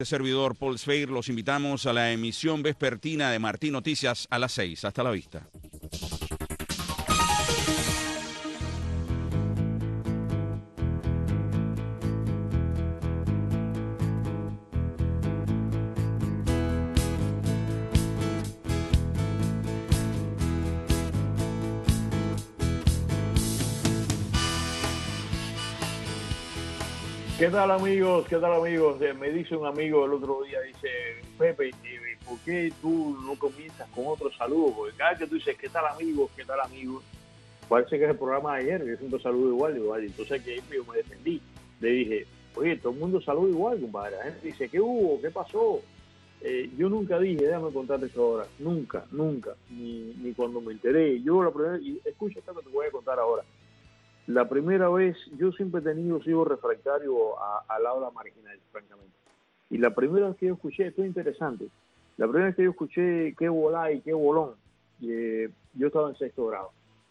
Servidor Paul Sveir, los invitamos a la emisión vespertina de Martín Noticias a las 6. Hasta la vista. ¿Qué tal amigos? ¿Qué tal amigos? Me dice un amigo el otro día, dice, Pepe, ¿por qué tú no comienzas con otro saludo? Porque cada vez que tú dices, ¿qué tal amigos? ¿Qué tal amigos? Parece que es el programa de ayer, que siempre saludo igual. Entonces que yo me defendí. Le dije, oye, todo el mundo saluda igual, compadre. La gente dice, ¿qué hubo? ¿Qué pasó? Yo nunca dije, déjame contarte esto ahora. Nunca, ni cuando me enteré. Yo la primera, y escucha esto que te voy a contar ahora. La primera vez, yo siempre he tenido, sigo refractario al habla marginal, francamente. Y la primera vez que yo escuché, esto es interesante, la primera vez que yo escuché qué volá y qué bolón, yo estaba en sexto grado.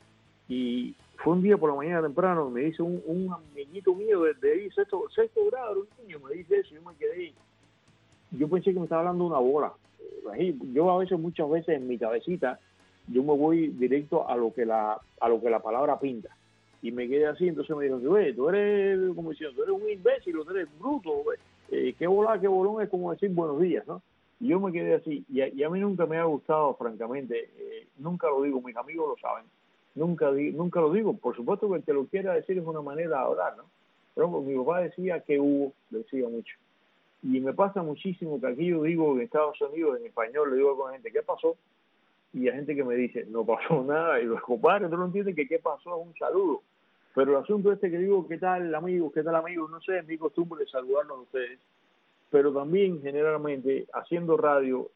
Y fue un día por la mañana temprano, me dice un amiguito mío de ahí, sexto grado, un niño, me dice eso, yo me quedé, yo pensé que me estaba hablando de una bola. Yo a veces, muchas veces en mi cabecita, yo me voy directo a lo que la palabra pinta. Y me quedé así, entonces me dijo, oye, tú eres, como diciendo, tú eres un imbécil, tú eres bruto, qué volá, qué bolón, es como decir buenos días, ¿no? Y yo me quedé así, y a mí nunca me ha gustado, francamente, nunca lo digo, mis amigos lo saben, nunca lo digo, por supuesto que el que lo quiera decir es una manera de hablar, ¿no? Pero mi papá decía que hubo, decía mucho. Y me pasa muchísimo que aquí yo digo en Estados Unidos, en español, le digo con la gente, ¿qué pasó? Y hay gente que me dice, no pasó nada, y los compadres, tú no entiendes que qué pasó es un saludo. Pero el asunto que digo, ¿qué tal amigos? ¿Qué tal amigos? No sé, es mi costumbre saludarlos a ustedes. Pero también, generalmente, haciendo radio,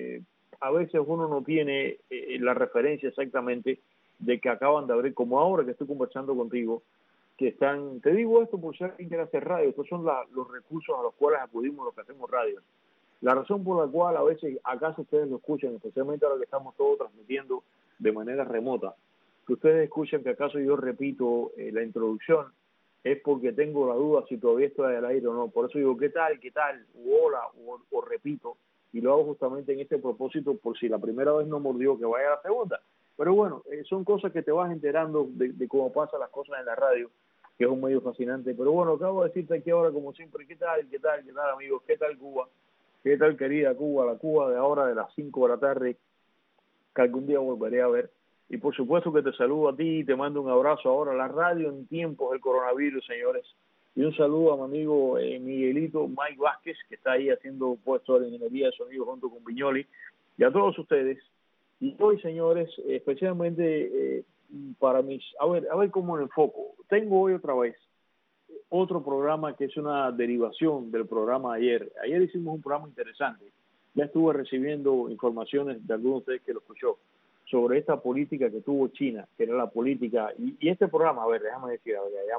a veces uno no tiene la referencia exactamente de que acaban de abrir, como ahora que estoy conversando contigo, que están, te digo esto por si alguien quiere hacer radio, estos son los recursos a los cuales acudimos los que hacemos radio. La razón por la cual a veces, acaso ustedes lo escuchan, especialmente ahora que estamos todos transmitiendo de manera remota, que ustedes escuchan que acaso yo repito la introducción, es porque tengo la duda si todavía estoy al aire o no. Por eso digo, ¿qué tal? O hola, o repito. Y lo hago justamente en este propósito, por si la primera vez no mordió, que vaya a la segunda. Pero bueno, son cosas que te vas enterando de cómo pasan las cosas en la radio, que es un medio fascinante. Pero bueno, acabo de decirte aquí ahora, como siempre, ¿qué tal, amigos? ¿Qué tal, Cuba? ¿Qué tal, querida Cuba? La Cuba de ahora, de las 5 de la tarde, que algún día volveré a ver. Y por supuesto que te saludo a ti y te mando un abrazo ahora. La radio en tiempos del coronavirus, señores. Y un saludo a mi amigo Miguelito Mike Vázquez, que está ahí haciendo puesto de ingeniería de sonido junto con Viñoli. Y a todos ustedes. Y hoy, señores, especialmente para mis... A ver cómo lo enfoco. Tengo hoy otra vez otro programa que es una derivación del programa de ayer. Ayer hicimos un programa interesante. Ya estuve recibiendo informaciones de algunos de ustedes que lo escuchó sobre esta política que tuvo China, que era la política, y este programa, a ver, déjame decir,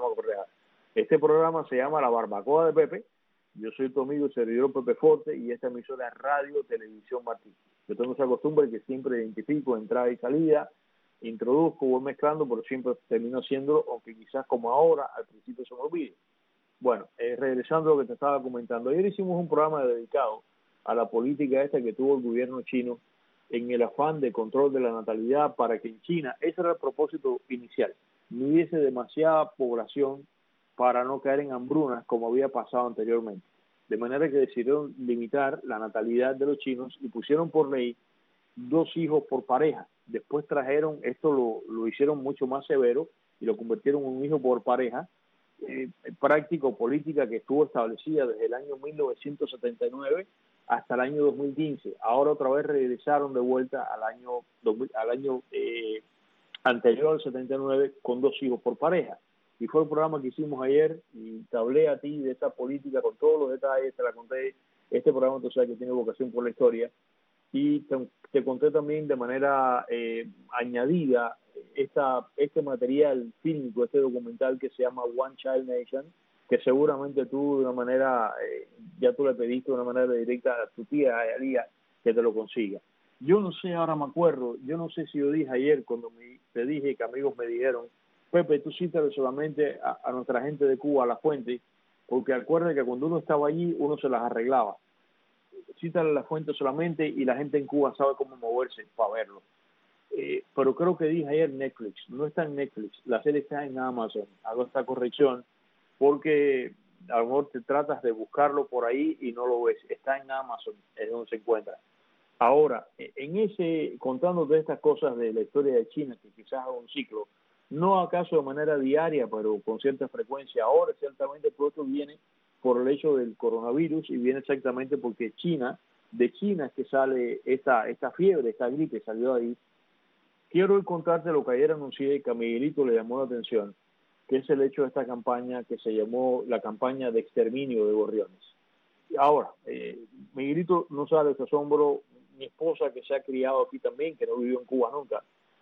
este programa se llama La Barbacoa de Pepe. Yo soy tu amigo y servidor Pepe Forte, y esta emisora es Radio Televisión Martín. Yo tengo esa costumbre que siempre identifico entrada y salida, introduzco, voy mezclando, pero siempre termino haciéndolo, aunque quizás como ahora, al principio se me olvide. Bueno, regresando a lo que te estaba comentando, ayer hicimos un programa dedicado a la política esta que tuvo el gobierno chino en el afán de control de la natalidad para que en China, ese era el propósito inicial, no hubiese demasiada población para no caer en hambrunas como había pasado anteriormente. De manera que decidieron limitar la natalidad de los chinos y pusieron por ley 2 hijos por pareja. Después trajeron, esto lo hicieron mucho más severo y lo convirtieron en un hijo por pareja, práctica o política que estuvo establecida desde el año 1979 hasta el año 2015. Ahora otra vez regresaron de vuelta al año anterior al 79 con 2 hijos por pareja. Y fue el programa que hicimos ayer y te hablé a ti de esa política con todos los detalles, te la conté. Este programa tú sabes que tiene vocación por la historia y te conté también de manera añadida este material fílmico, este documental que se llama One Child Nation, que seguramente tú de una manera, ya tú le pediste de una manera directa a tu tía, a Alía, que te lo consiga. Yo no sé, ahora me acuerdo, yo no sé si yo dije ayer cuando te dije que amigos me dijeron, Pepe, tú cítale solamente a nuestra gente de Cuba, a la fuente, porque acuérdate que cuando uno estaba allí, uno se las arreglaba. cítale la fuente solamente y la gente en Cuba sabe cómo moverse para verlo. Pero creo que dije ayer Netflix, no está en Netflix, la serie está en Amazon. Hago esta corrección porque a lo mejor te tratas de buscarlo por ahí y no lo ves, está en Amazon, es donde se encuentra. Ahora, contándote estas cosas de la historia de China, que quizás haga un ciclo, no acaso de manera diaria, pero con cierta frecuencia, ahora ciertamente todo esto viene por el hecho del coronavirus y viene exactamente porque de China es que sale esta fiebre, esta gripe, salió ahí. Quiero hoy contarte lo que ayer anuncié y que a Miguelito le llamó la atención, que es el hecho de esta campaña que se llamó la campaña de exterminio de gorriones. Ahora, Miguelito no sabe este asombro, mi esposa que se ha criado aquí también, que no vivió en Cuba nunca,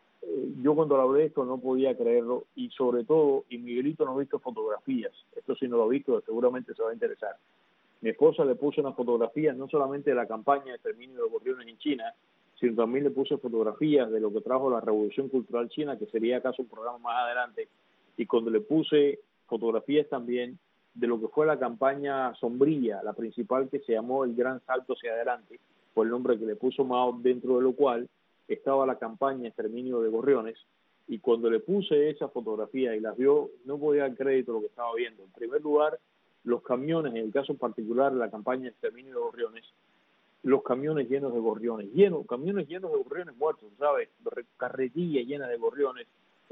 yo cuando le hablé de esto no podía creerlo y sobre todo, y Miguelito no ha visto fotografías, esto sí no lo ha visto, seguramente se va a interesar. Mi esposa le puso unas fotografías no solamente de la campaña de exterminio de gorriones en China, sino también le puse fotografías de lo que trajo la Revolución Cultural China, que sería acaso un programa más adelante, y cuando le puse fotografías también de lo que fue la campaña Sombrilla, la principal que se llamó el Gran Salto hacia Adelante, fue el nombre que le puso Mao, dentro de lo cual estaba la campaña Exterminio de Gorriones, y cuando le puse esa fotografía y las vio, no podía dar crédito a lo que estaba viendo. En primer lugar, los camiones, en el caso particular de la campaña Exterminio de Gorriones, los camiones llenos de gorriones, camiones llenos de gorriones muertos, ¿sabes? Carretillas llenas de gorriones,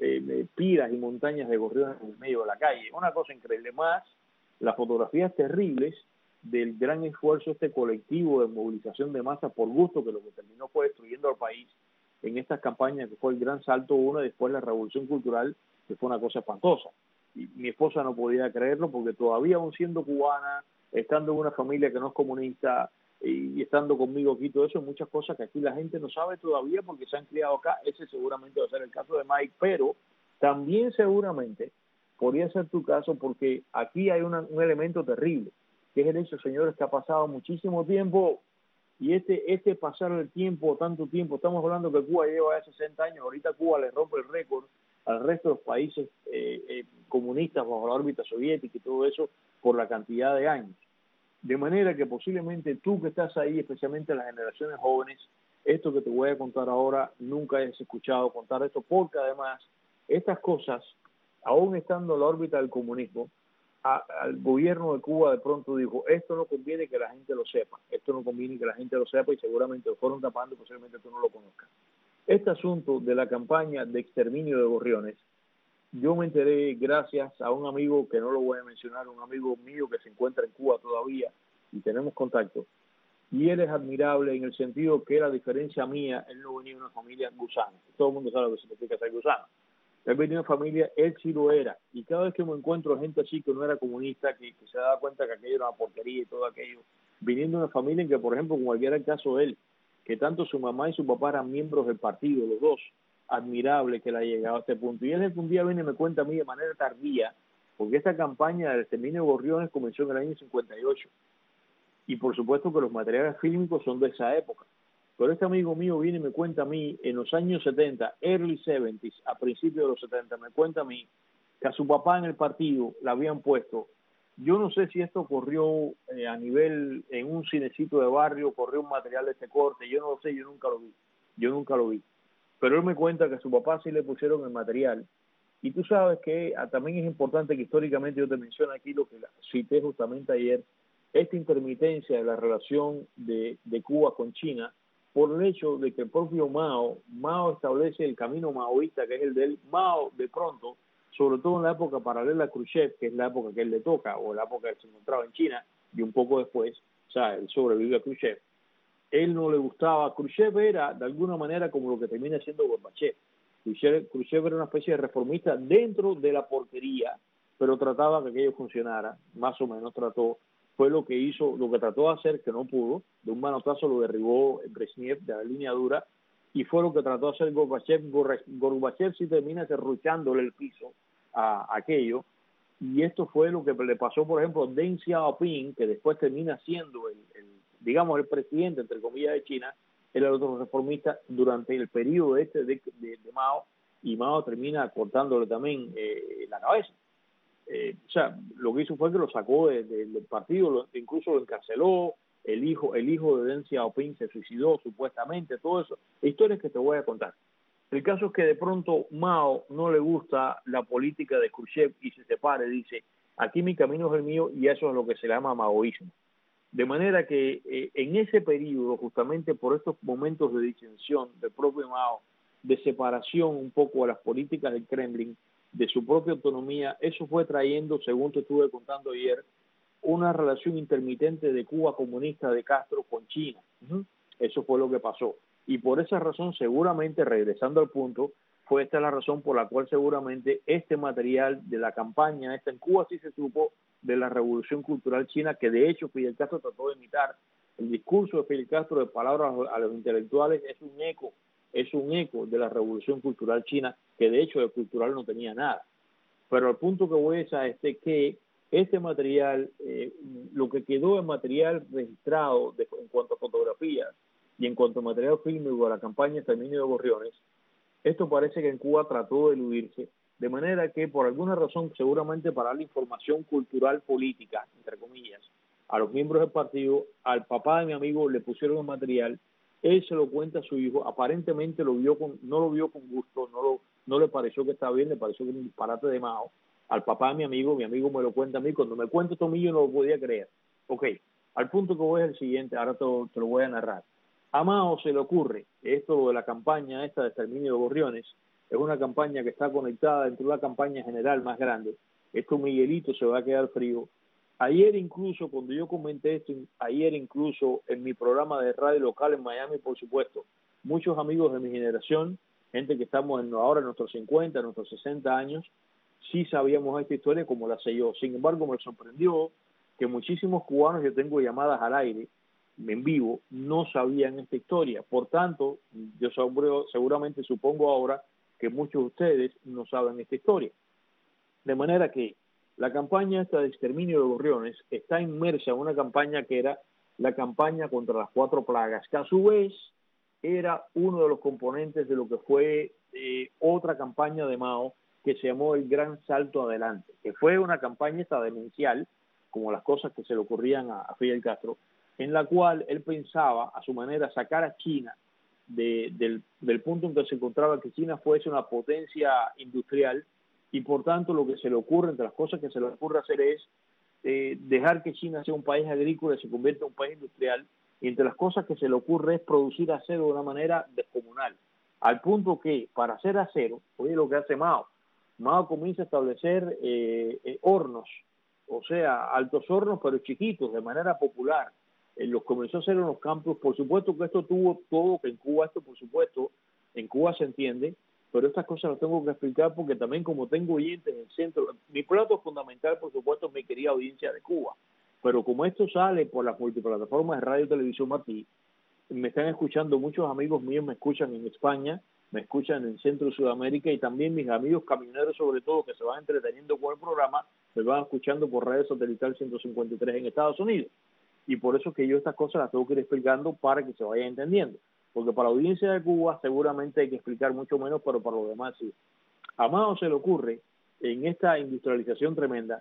piras y montañas de gorriones en el medio de la calle. Una cosa increíble. Más las fotografías terribles del gran esfuerzo colectivo de movilización de masa por gusto, que lo que terminó fue destruyendo al país en estas campañas, que fue el Gran Salto 1 y después la Revolución Cultural, que fue una cosa espantosa. Y mi esposa no podía creerlo porque todavía aún siendo cubana, estando en una familia que no es comunista, y estando conmigo aquí, todo eso, muchas cosas que aquí la gente no sabe todavía porque se han criado acá. Ese seguramente va a ser el caso de Mike, pero también seguramente podría ser tu caso porque aquí hay un elemento terrible, que es el hecho, señores, que ha pasado muchísimo tiempo y pasar el tiempo, tanto tiempo, estamos hablando que Cuba lleva ya 60 años, ahorita Cuba le rompe el récord al resto de los países comunistas bajo la órbita soviética y todo eso por la cantidad de años. De manera que posiblemente tú que estás ahí, especialmente las generaciones jóvenes, esto que te voy a contar ahora, nunca hayas escuchado contar esto, porque además estas cosas, aún estando en la órbita del comunismo, al gobierno de Cuba de pronto dijo, esto no conviene que la gente lo sepa, esto no conviene que la gente lo sepa y seguramente lo fueron tapando y posiblemente tú no lo conozcas. Este asunto de la campaña de exterminio de gorriones, yo me enteré gracias a un amigo que no lo voy a mencionar, un amigo mío que se encuentra en Cuba todavía y tenemos contacto. Y él es admirable en el sentido que, a diferencia mía, él no venía de una familia gusana. Todo el mundo sabe lo que significa ser gusano. Él venía de una familia, él sí lo era. Y cada vez que me encuentro gente así que no era comunista, que se daba cuenta que aquello era una porquería y todo aquello, viniendo de una familia en que, por ejemplo, como era el caso de él, que tanto su mamá y su papá eran miembros del partido, los dos, admirable que le haya llegado a este punto. Y él un día viene y me cuenta a mí de manera tardía, porque esta campaña del exterminio de gorriones comenzó en el año 58. Y por supuesto que los materiales fílmicos son de esa época. Pero este amigo mío viene y me cuenta a mí, en los años 70, early 70s, a principios de los 70, me cuenta a mí que a su papá en el partido le habían puesto, yo no sé si esto ocurrió a nivel, en un cinecito de barrio, corrió un material de este corte, yo no lo sé, yo nunca lo vi. Pero él me cuenta que a su papá sí le pusieron el material. Y tú sabes que también es importante que históricamente yo te menciono aquí lo que cité justamente ayer, esta intermitencia de la relación de Cuba con China, por el hecho de que el propio Mao establece el camino maoísta, que es el de él. Mao, de pronto, sobre todo en la época paralela a Khrushchev, que es la época que él le toca, o la época que se encontraba en China, y un poco después, o sea, él sobrevive a Khrushchev. Él no le gustaba. Khrushchev era, de alguna manera, como lo que termina siendo Gorbachev. Khrushchev era una especie de reformista dentro de la porquería, pero trataba que aquello funcionara, más o menos trató. Fue lo que hizo, lo que trató de hacer, que no pudo, de un manotazo lo derribó Brezhnev de la línea dura, y fue lo que trató de hacer Gorbachev. Gorbachev sí termina derruchándole el piso a aquello, y esto fue lo que le pasó, por ejemplo, a Deng Xiaoping, que después termina siendo digamos, el presidente, entre comillas, de China. Él era otro reformista durante el periodo de Mao, y Mao termina cortándole también la cabeza. O sea, lo que hizo fue que lo sacó del partido, incluso lo encarceló, el hijo de Deng Xiaoping se suicidó supuestamente, todo eso, historias que te voy a contar. El caso es que de pronto Mao no le gusta la política de Khrushchev y se separa y dice, aquí mi camino es el mío, y eso es lo que se llama maoísmo. De manera que en ese periodo, justamente por estos momentos de disensión del propio Mao, de separación un poco de las políticas del Kremlin, de su propia autonomía, eso fue trayendo, según te estuve contando ayer, una relación intermitente de Cuba comunista de Castro con China. Eso fue lo que pasó. Y por esa razón, seguramente, regresando al punto, fue esta la razón por la cual seguramente este material de la campaña, en Cuba sí se supo de la Revolución Cultural China, que de hecho Fidel Castro trató de imitar. El discurso de Fidel Castro de palabras a los intelectuales es un eco de la Revolución Cultural China, que de hecho de cultural no tenía nada. Pero el punto que voy es a que este material, lo que quedó en material registrado en cuanto a fotografías y en cuanto a material fílmico de la campaña Exterminio de Gorriones, esto parece que en Cuba trató de eludirse, de manera que por alguna razón, seguramente para la información cultural política, entre comillas, a los miembros del partido, al papá de mi amigo le pusieron el material, él se lo cuenta a su hijo, aparentemente no lo vio con gusto, no le pareció que estaba bien, le pareció que era un disparate de Mao. Al papá de mi amigo me lo cuenta a mí, cuando me cuenta esto a mí yo no lo podía creer. Ok, al punto que voy es el siguiente, ahora te lo voy a narrar. A Mao se le ocurre, esto de la campaña esta de Exterminio de Gorriones, es una campaña que está conectada dentro de una campaña general más grande. Esto Miguelito se va a quedar frío. Ayer incluso, cuando yo comenté esto, en mi programa de radio local en Miami, por supuesto, muchos amigos de mi generación, gente que estamos ahora en nuestros 50, nuestros 60 años, sí sabíamos esta historia como la sé yo. Sin embargo, me sorprendió que muchísimos cubanos, yo tengo llamadas al aire, en vivo, no sabían esta historia. Por tanto, yo seguramente supongo ahora que muchos de ustedes no saben esta historia. De manera que la campaña esta de Exterminio de Gorriones está inmersa en una campaña que era la campaña contra las 4 plagas, que a su vez era uno de los componentes de lo que fue otra campaña de Mao que se llamó el Gran Salto Adelante, que fue una campaña esta demencial, como las cosas que se le ocurrían a Fidel Castro, en la cual él pensaba, a su manera, sacar a China del punto en que se encontraba, que China fuese una potencia industrial, y por tanto lo que se le ocurre, entre las cosas que se le ocurre hacer es dejar que China sea un país agrícola y se convierta en un país industrial, y entre las cosas que se le ocurre es producir acero de una manera descomunal, al punto que para hacer acero, oye lo que hace Mao comienza a establecer hornos, o sea, altos hornos pero chiquitos, de manera popular. Los comenzó a hacer en los campos. Por supuesto que esto tuvo todo, que en Cuba esto por supuesto, en Cuba se entiende, pero estas cosas las tengo que explicar porque también como tengo oyentes en el centro, mi plato fundamental por supuesto es mi querida audiencia de Cuba, pero como esto sale por las multiplataformas de radio y televisión Martí, me están escuchando muchos amigos míos, me escuchan en España, me escuchan en Centro y Sudamérica, y también mis amigos camioneros sobre todo que se van entreteniendo con el programa, me van escuchando por radio satelital 153 en Estados Unidos. Y por eso que yo estas cosas las tengo que ir explicando para que se vaya entendiendo. Porque para la audiencia de Cuba seguramente hay que explicar mucho menos, pero para los demás sí. A Mao se le ocurre, en esta industrialización tremenda,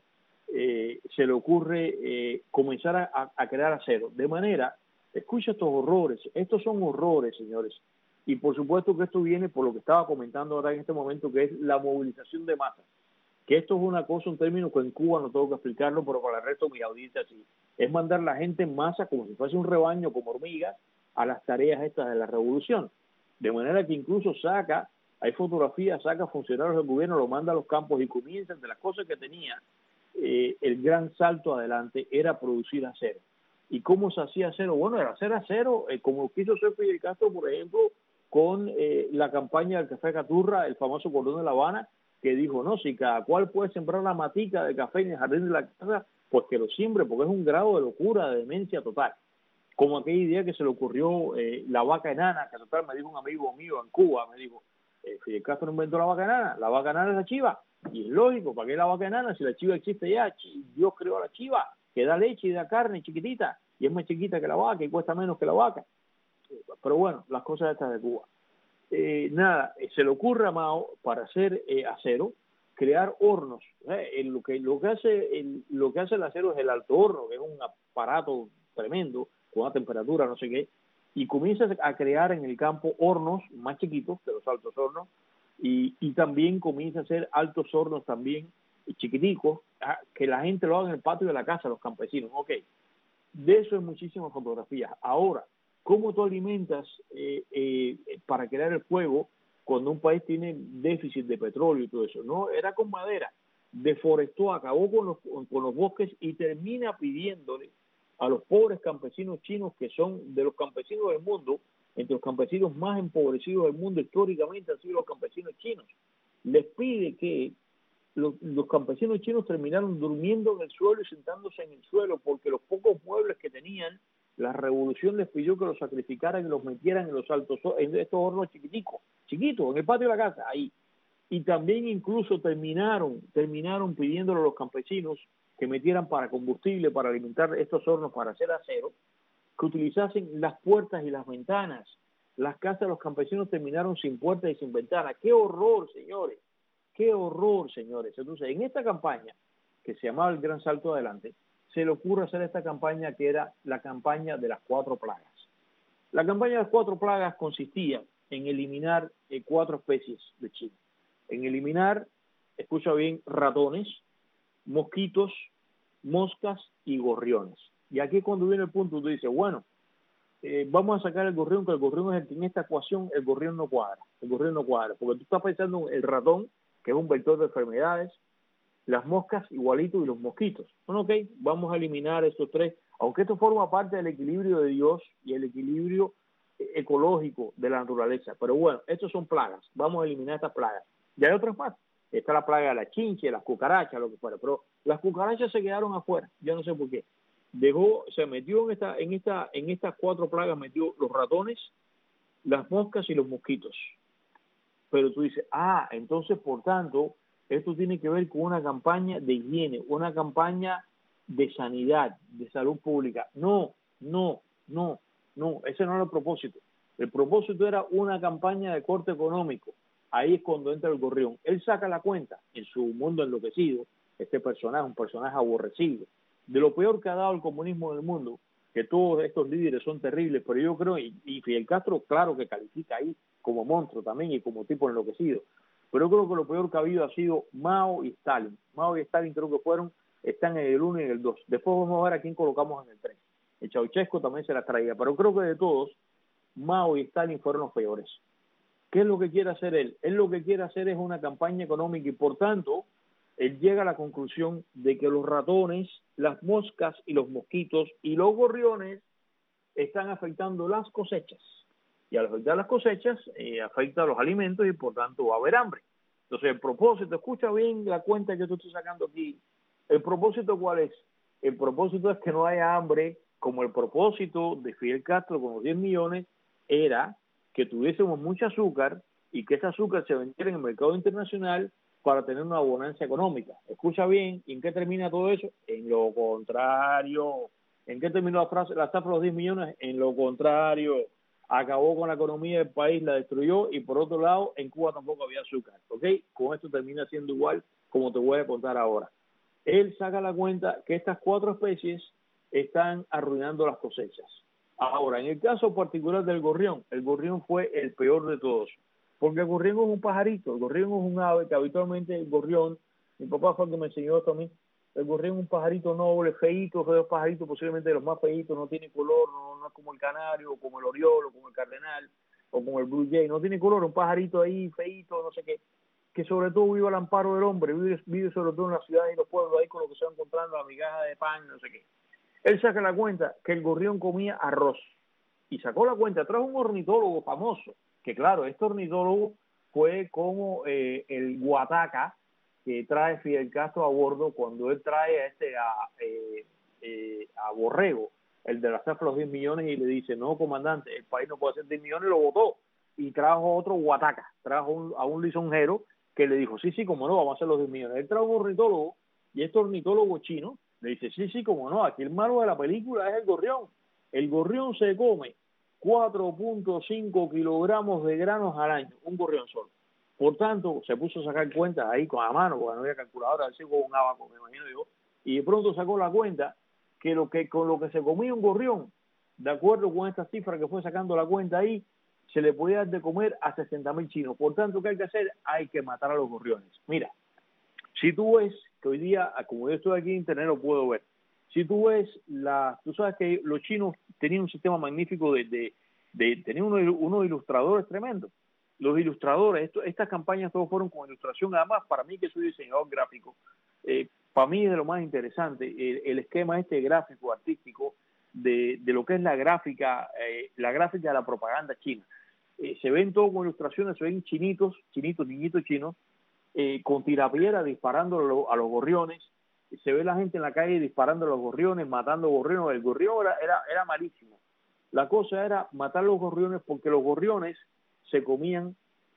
se le ocurre comenzar a crear acero. De manera, escucha estos horrores, estos son horrores, señores. Y por supuesto que esto viene por lo que estaba comentando ahora en este momento, que es la movilización de masas. Que esto es una cosa, un término que en Cuba no tengo que explicarlo, pero para el resto de mi audiencia sí. Es mandar la gente en masa como si fuese un rebaño, como hormigas, a las tareas estas de la revolución. De manera que incluso hay fotografías, saca funcionarios del gobierno, lo manda a los campos y comienza, entre las cosas que tenía, el gran salto adelante era producir acero. ¿Y cómo se hacía acero? Bueno, era hacer acero, como quiso hacer Fidel Castro, por ejemplo, con la campaña del café Caturra, el famoso cordón de La Habana, que dijo, no, si cada cual puede sembrar la matica de café en el jardín de la casa, pues que lo siembre, porque es un grado de locura, de demencia total. Como aquella idea que se le ocurrió la vaca enana, que total me dijo un amigo mío en Cuba, me dijo, Fidel Castro no inventó la vaca enana es la chiva, y es lógico, ¿para qué la vaca enana si la chiva existe ya? Dios creó a la chiva, que da leche y da carne chiquitita, y es más chiquita que la vaca y cuesta menos que la vaca. Pero bueno, las cosas estas de Cuba. Se le ocurre a Mao para hacer acero, crear hornos. Lo que hace el acero es el alto horno, que es un aparato tremendo, con una temperatura, no sé qué, y comienza a crear en el campo hornos más chiquitos que los altos hornos, y también comienza a hacer altos hornos también chiquiticos, que la gente lo haga en el patio de la casa, los campesinos. Ok, de eso hay muchísimas fotografías. Ahora, ¿cómo tú alimentas para crear el fuego cuando un país tiene déficit de petróleo y todo eso? No, era con madera. Deforestó, acabó con los bosques y termina pidiéndole a los pobres campesinos chinos, que son de los campesinos del mundo, entre los campesinos más empobrecidos del mundo históricamente han sido los campesinos chinos. Les pide que los campesinos chinos terminaron durmiendo en el suelo y sentándose en el suelo porque los pocos muebles que tenían, la revolución les pidió que los sacrificaran y los metieran en los altos, en estos hornos chiquiticos, en el patio de la casa, ahí. Y también incluso terminaron pidiéndole a los campesinos que metieran para combustible, para alimentar estos hornos, para hacer acero, que utilizasen las puertas y las ventanas. Las casas de los campesinos terminaron sin puertas y sin ventanas. ¡Qué horror, señores! ¡Qué horror, señores! Entonces, en esta campaña, que se llamaba el Gran Salto Adelante, se le ocurre hacer esta campaña que era la campaña de las 4 plagas. La campaña de las 4 plagas consistía en eliminar 4 especies de China. En eliminar, escucha bien, ratones, mosquitos, moscas y gorriones. Y aquí cuando viene el punto, tú dices, bueno, vamos a sacar el gorrión, que el gorrión es el que en esta ecuación el gorrión no cuadra, porque tú estás pensando en el ratón, que es un vector de enfermedades, las moscas igualito y los mosquitos. Bueno, ok, vamos a eliminar estos 3, aunque esto forma parte del equilibrio de Dios y el equilibrio ecológico de la naturaleza, pero bueno, estos son plagas, vamos a eliminar estas plagas. Y hay otras más, está la plaga de la chinche, las cucarachas, lo que fuera, pero las cucarachas se quedaron afuera, yo no sé por qué. Se metió en estas 4 plagas, metió los ratones, las moscas y los mosquitos. Pero tú dices, entonces, por tanto, esto tiene que ver con una campaña de higiene, una campaña de sanidad, de salud pública. No, ese no era el propósito. El propósito era una campaña de corte económico. Ahí es cuando entra el gorrión. Él saca la cuenta en su mundo enloquecido, este personaje, un personaje aborrecido, de lo peor que ha dado el comunismo en el mundo, que todos estos líderes son terribles, pero yo creo, y Fidel Castro, claro que califica ahí como monstruo también y como tipo enloquecido, pero yo creo que lo peor que ha habido ha sido Mao y Stalin. Mao y Stalin creo que están en el 1 y en el 2. Después vamos a ver a quién colocamos en el 3. El Ceausescu también se las traía, pero creo que de todos, Mao y Stalin fueron los peores. ¿Qué es lo que quiere hacer él? Él lo que quiere hacer es una campaña económica y por tanto, él llega a la conclusión de que los ratones, las moscas y los mosquitos y los gorriones están afectando las cosechas. Y al afectar las cosechas, afecta a los alimentos y por tanto va a haber hambre. Entonces el propósito, escucha bien la cuenta que tú estás sacando aquí, ¿el propósito cuál es? El propósito es que no haya hambre, como el propósito de Fidel Castro con los 10 millones era que tuviésemos mucho azúcar y que ese azúcar se vendiera en el mercado internacional para tener una bonanza económica. Escucha bien, ¿y en qué termina todo eso? En lo contrario. ¿En qué terminó la estafa de los 10 millones? En lo contrario. Acabó con la economía del país, la destruyó y por otro lado, en Cuba tampoco había azúcar. ¿Ok? Con esto termina siendo igual como te voy a contar ahora. Él saca la cuenta que estas 4 especies están arruinando las cosechas. Ahora, en el caso particular del gorrión, el gorrión fue el peor de todos. Porque el gorrión es un pajarito, el gorrión es un ave que habitualmente el gorrión, mi papá fue el que me enseñó esto a mí, el gorrión es un pajarito noble, feíto, de los pajaritos posiblemente de los más feitos, no tiene color, no es como el canario, o como el oriol, o como el cardenal, o como el blue jay, no tiene color, un pajarito ahí feíto, no sé qué, que sobre todo vive al amparo del hombre, vive sobre todo en las ciudades y los pueblos, ahí con lo que se va encontrando, la migaja de pan, no sé qué. Él saca la cuenta que el gorrión comía arroz, y sacó la cuenta, trajo un ornitólogo famoso, que claro, este ornitólogo fue como el guataca que trae Fidel Castro a bordo cuando él trae a Borrego, el de la estafa de los 10 millones, y le dice, no, comandante, el país no puede hacer 10 millones, lo votó, y trajo otro guataca, trajo a un lisonjero que le dijo, sí, como no, vamos a hacer los 10 millones. Él trajo un ornitólogo, y este ornitólogo chino le dice, sí, como no, aquí el malo de la película es el gorrión. El gorrión se come 4.5 kilogramos de granos al año, un gorrión solo. Por tanto, se puso a sacar cuentas ahí con la mano, porque no había calculadora, así con un abaco, me imagino yo, y de pronto sacó la cuenta que con lo que se comía un gorrión, de acuerdo con esta cifra que fue sacando la cuenta ahí, se le podía dar de comer a 60.000 chinos. Por tanto, ¿qué hay que hacer? Hay que matar a los gorriones. Mira, si tú ves que hoy día, como yo estoy aquí en internet, lo puedo ver. Si tú ves, tú sabes que los chinos tenían un sistema magnífico tenían unos ilustradores tremendos. Los ilustradores, estas campañas todos fueron con ilustración. Además, para mí que soy diseñador gráfico, para mí es de lo más interesante el esquema gráfico, artístico, de lo que es la gráfica de la propaganda china. Se ven todo con ilustraciones, se ven niñitos chinos, con tirapiedra disparando a los gorriones. Se ve la gente en la calle disparando a los gorriones, matando gorriones. El gorrión era malísimo. La cosa era matar los gorriones porque los gorriones se comían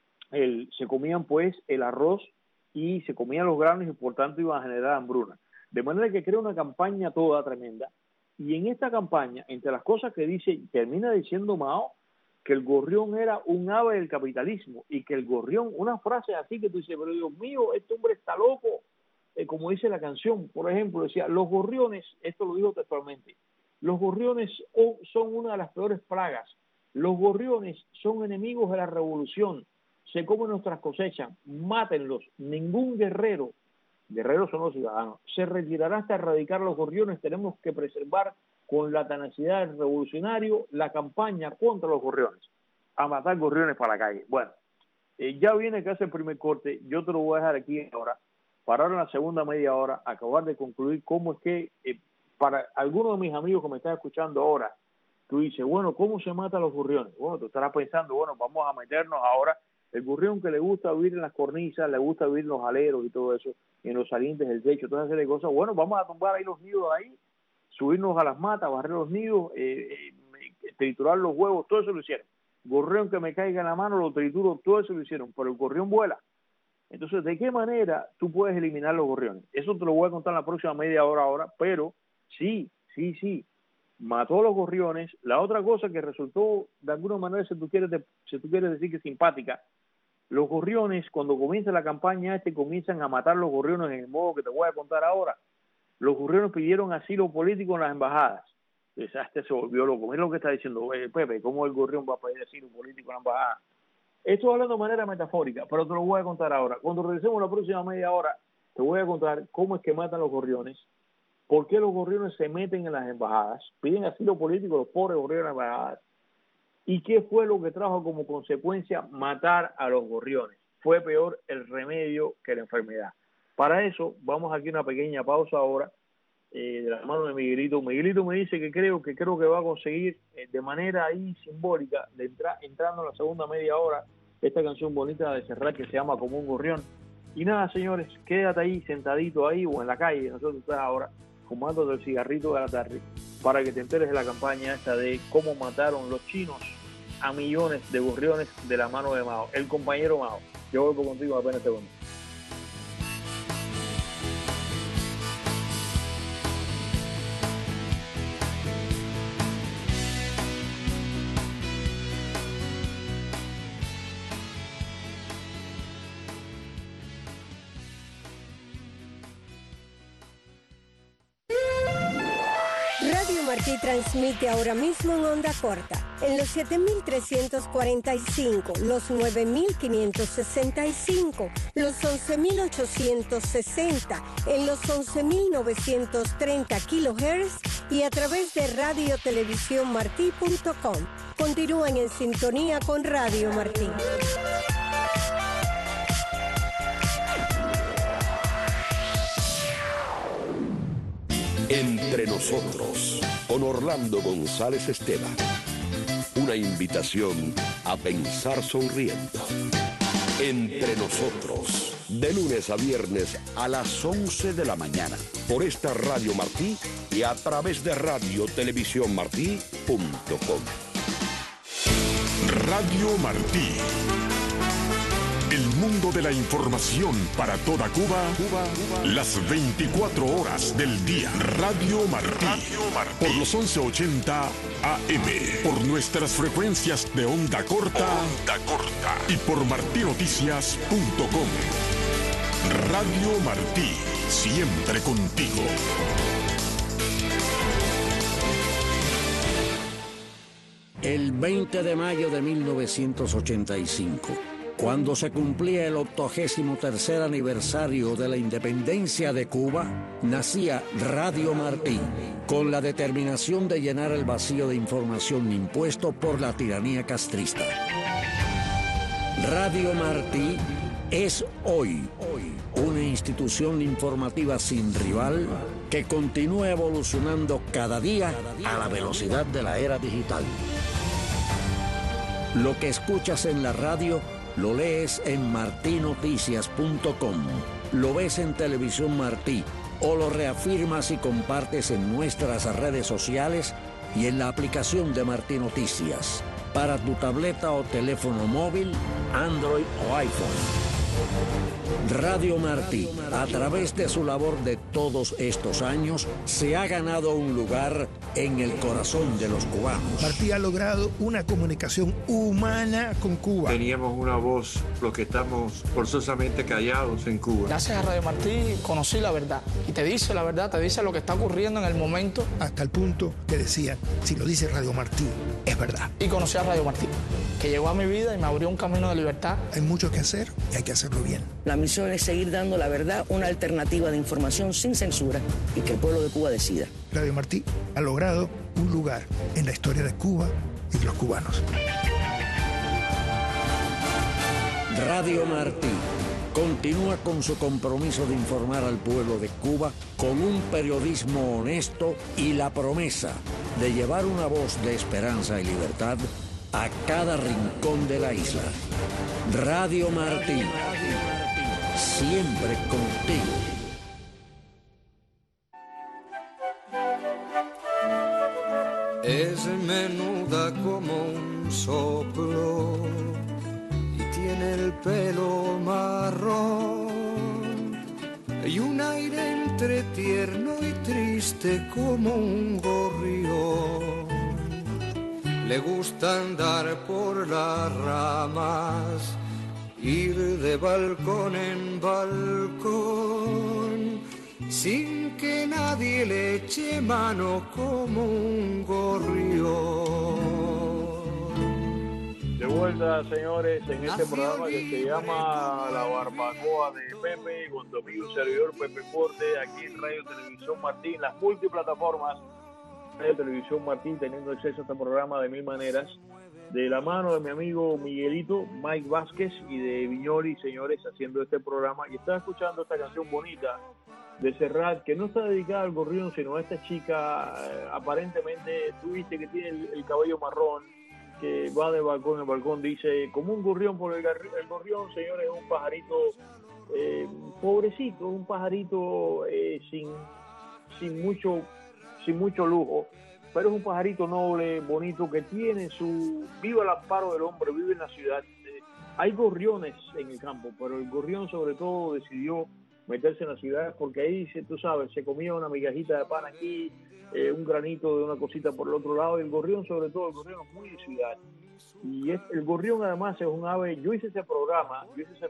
pues el arroz y se comían los granos y por tanto iban a generar hambruna. De manera que crea una campaña toda tremenda. Y en esta campaña, entre las cosas que dice, termina diciendo Mao que el gorrión era un ave del capitalismo y que el gorrión, una frase así que tú dices, pero Dios mío, este hombre está loco, como dice la canción. Por ejemplo, decía, los gorriones, esto lo dijo textualmente, los gorriones son una de las peores plagas. Los gorriones son enemigos de la revolución, se comen nuestras cosechas, mátenlos. Ningún guerreros son los ciudadanos, se retirará hasta erradicar a los gorriones. Tenemos que preservar con la tenacidad del revolucionario la campaña contra los gorriones, a matar gorriones para la calle. Bueno, ya viene que hace el primer corte, yo te lo voy a dejar aquí ahora, para ahora en la segunda media hora, acabar de concluir cómo es que, para algunos de mis amigos que me están escuchando ahora, tú dices, bueno, ¿cómo se matan los gorriones? Bueno, tú estarás pensando, bueno, vamos a meternos ahora, el gorrión que le gusta vivir en las cornisas, le gusta vivir en los aleros y todo eso, en los salientes del techo, toda esa serie de cosas, bueno, vamos a tumbar ahí los nidos ahí, subirnos a las matas, barrer los nidos, triturar los huevos, todo eso lo hicieron. Gorrión que me caiga en la mano, lo trituro, todo eso lo hicieron, pero el gorrión vuela. Entonces, ¿de qué manera tú puedes eliminar los gorriones? Eso te lo voy a contar en la próxima media hora ahora, pero sí, mató a los gorriones. La otra cosa que resultó, de alguna manera, si tú quieres decir que simpática, los gorriones, cuando comienza la campaña comienzan a matar los gorriones en el modo que te voy a contar ahora. Los gorriones pidieron asilo político en las embajadas. Se volvió loco. Mira lo que está diciendo Pepe, ¿cómo el gorrión va a pedir asilo político en la embajada? Esto hablando de manera metafórica, pero te lo voy a contar ahora. Cuando regresemos la próxima media hora, te voy a contar cómo es que matan los gorriones, por qué los gorriones se meten en las embajadas, piden asilo político los pobres gorriones en las embajadas, y qué fue lo que trajo como consecuencia matar a los gorriones. Fue peor el remedio que la enfermedad. Para eso, vamos aquí a una pequeña pausa ahora, de la mano de Miguelito. Miguelito me dice que creo que va a conseguir de manera ahí simbólica, entrando en la segunda media hora, esta canción bonita de Serrat que se llama Como un gorrión. Y nada, señores, quédate ahí, sentadito ahí o en la calle, nosotros estás ahora fumando el cigarrito de la tarde, para que te enteres de la campaña esta de cómo mataron los chinos a millones de gorriones de la mano de Mao, el compañero Mao. Yo vuelvo contigo apenas segundos. Martí transmite ahora mismo en onda corta, en los 7.345, los 9.565, los 11.860, en los 11.930 kilohertz y a través de radiotelevisiónmartí.com. Continúen en sintonía con Radio Martí. Entre nosotros, con Orlando González Esteban. Una invitación a pensar sonriendo. Entre nosotros, de lunes a viernes a las 11 de la mañana, por esta Radio Martí y a través de radiotelevisiónmartí.com. Radio Martí. El mundo de la información para toda Cuba, las 24 horas del día. Radio Martí, por los 1180 AM, por nuestras frecuencias de onda corta, y por martinoticias.com. Radio Martí, siempre contigo. El 20 de mayo de 1985, cuando se cumplía el 83º aniversario de la independencia de Cuba, nacía Radio Martí, con la determinación de llenar el vacío de información impuesto por la tiranía castrista. Radio Martí es hoy una institución informativa sin rival que continúa evolucionando cada día a la velocidad de la era digital. Lo que escuchas en la radio lo lees en martinoticias.com, lo ves en Televisión Martí o lo reafirmas y compartes en nuestras redes sociales y en la aplicación de Martí Noticias para tu tableta o teléfono móvil, Android o iPhone. Radio Martí, a través de su labor de todos estos años, se ha ganado un lugar en el corazón de los cubanos. Martí ha logrado una comunicación humana con Cuba. Teníamos una voz, los que estamos forzosamente callados en Cuba. Gracias a Radio Martí conocí la verdad. Y te dice la verdad, te dice lo que está ocurriendo en el momento. Hasta el punto que decían, si lo dice Radio Martí, es verdad. Y conocí a Radio Martí, que llegó a mi vida y me abrió un camino de libertad. Hay mucho que hacer y hay que hacerlo bien. La misión es seguir dando la verdad, una alternativa de información sin censura y que el pueblo de Cuba decida. Radio Martí ha logrado un lugar en la historia de Cuba y de los cubanos. Radio Martí continúa con su compromiso de informar al pueblo de Cuba con un periodismo honesto y la promesa de llevar una voz de esperanza y libertad a cada rincón de la isla. Radio Martí, siempre contigo. Es menuda como un soplo y tiene el pelo marrón y un aire entre tierno y triste como un gorrión. Le gusta andar por las ramas, ir de balcón en balcón, sin que nadie le eche mano como un gorrión. De vuelta, señores, en este programa que se llama La Barbacoa de Pepe, con tu amigo servidor Pepe Forte, aquí en Radio Televisión Martín, las multiplataformas Radio Televisión Martín, teniendo acceso a este programa de mil maneras, de la mano de mi amigo Miguelito, Mike Vázquez, y de Viñoli, señores, haciendo este programa. Y estaba escuchando esta canción bonita de Serrat, que no está dedicada al gorrión, sino a esta chica, aparentemente, tú viste que tiene el cabello marrón, que va de balcón en balcón, dice, como un gorrión, por el gorrión, señores, es un pajarito pobrecito, un pajarito sin mucho lujo, pero es un pajarito noble, bonito, que tiene vive al amparo del hombre, vive en la ciudad. Hay gorriones en el campo, pero el gorrión sobre todo decidió meterse en la ciudad, porque ahí, tú sabes, se comía una migajita de pan aquí, un granito de una cosita por el otro lado, y el gorrión sobre todo, el gorrión es muy de ciudad. Y el gorrión además es un ave. Yo hice ese programa,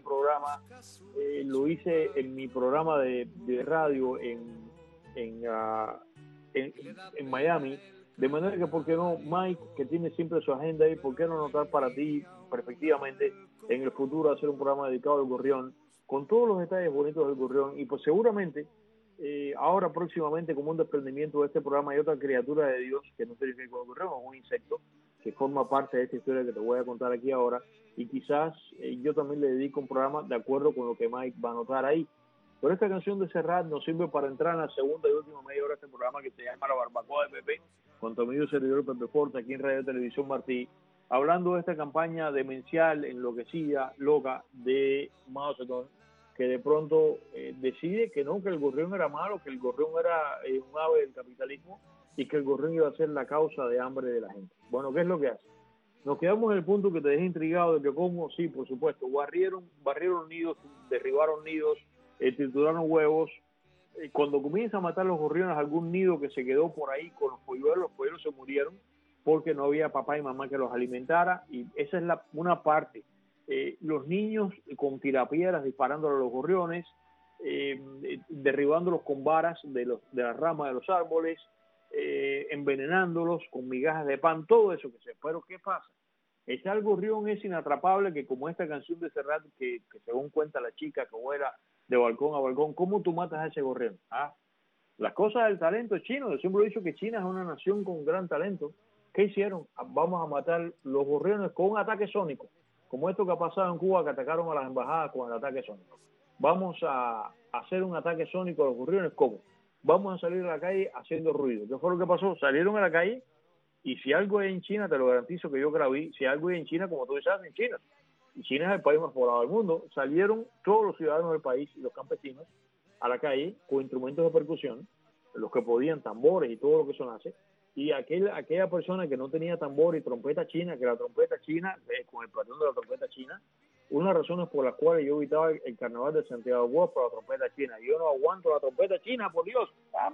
lo hice en mi programa de radio en Miami, de manera que, ¿por qué no, Mike, que tiene siempre su agenda ahí, por qué no notar para ti, perfectivamente, en el futuro hacer un programa dedicado al gorrión, con todos los detalles bonitos del gorrión? Y pues seguramente, ahora próximamente, como un desprendimiento de este programa, hay otra criatura de Dios que no tiene que ver con el gorrión, es un insecto que forma parte de esta historia que te voy a contar aquí ahora, y quizás yo también le dedico un programa de acuerdo con lo que Mike va a notar ahí. Pero esta canción de Serrat nos sirve para entrar en la segunda y última media hora de este programa, que se llama La Barbacoa de Pepe, con tu amigo servidor Pepe Forte, aquí en Radio Televisión Martí, hablando de esta campaña demencial, enloquecida, loca de Mao Zedong, que de pronto decide que no, que el gorrión era malo, que el gorrión era un ave del capitalismo y que el gorrión iba a ser la causa de hambre de la gente. Bueno, ¿qué es lo que hace? Nos quedamos en el punto que te dejé intrigado de que cómo, sí, por supuesto, barrieron nidos, derribaron nidos, trituraron huevos. Cuando comienza a matar los gorriones, algún nido que se quedó por ahí con los polluelos se murieron porque no había papá y mamá que los alimentara, y esa es una parte. Los niños con tirapiedras disparándole a los gorriones, derribándolos con varas de las ramas de los árboles, envenenándolos con migajas de pan, todo eso que sea. Pero ¿qué pasa? Está el gorrión es inatrapable, que como esta canción de Serrat, que según cuenta la chica que vuela de balcón a balcón, ¿cómo tú matas a ese gorrión? Las cosas del talento chino. Yo siempre he dicho que China es una nación con gran talento. ¿Qué hicieron? Vamos a matar los gorriones con un ataque sónico, como esto que ha pasado en Cuba, que atacaron a las embajadas con el ataque sónico. Vamos a hacer un ataque sónico a los gorriones. ¿Cómo? Vamos a salir a la calle haciendo ruido. ¿Qué fue lo que pasó? Salieron a la calle, y si algo hay en China, te lo garantizo que yo que la vi, si algo hay en China, como tú dices, en China. Y China es el país más poblado del mundo. Salieron todos los ciudadanos del país y los campesinos a la calle con instrumentos de percusión, los que podían, tambores y todo lo que sonase, y aquella persona que no tenía tambor y trompeta china, que la trompeta china, con el patrón de la trompeta china, una de las razones por las cuales yo evitaba el carnaval de Santiago de Cuba por la trompeta china. Yo no aguanto la trompeta china, por Dios.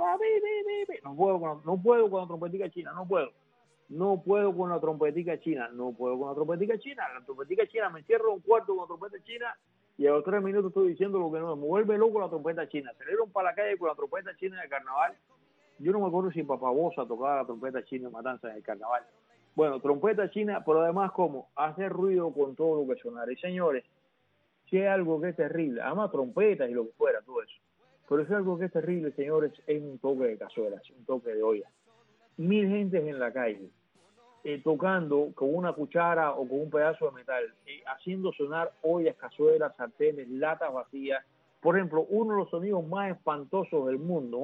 No puedo con la trompetica china, no puedo. No puedo con la trompetica china, no puedo con la trompetica china. La trompetica china, me encierro en un cuarto con la trompeta china y a los 3 minutos estoy diciendo lo que no, me vuelve loco la trompeta china. Salieron para la calle con la trompeta china de carnaval. Yo no me acuerdo si Papá Bosa tocaba la trompeta china en Matanzas en el carnaval. Bueno, trompeta china, pero además, ¿cómo? Hacer ruido con todo lo que sonara. Y señores, si hay algo que es terrible, además trompetas y lo que fuera, todo eso. Pero si hay algo que es terrible, señores, es un toque de cazuelas, un toque de olla. 1000 gentes en la calle, tocando con una cuchara o con un pedazo de metal, haciendo sonar ollas, cazuelas, sartenes, latas vacías. Por ejemplo, uno de los sonidos más espantosos del mundo,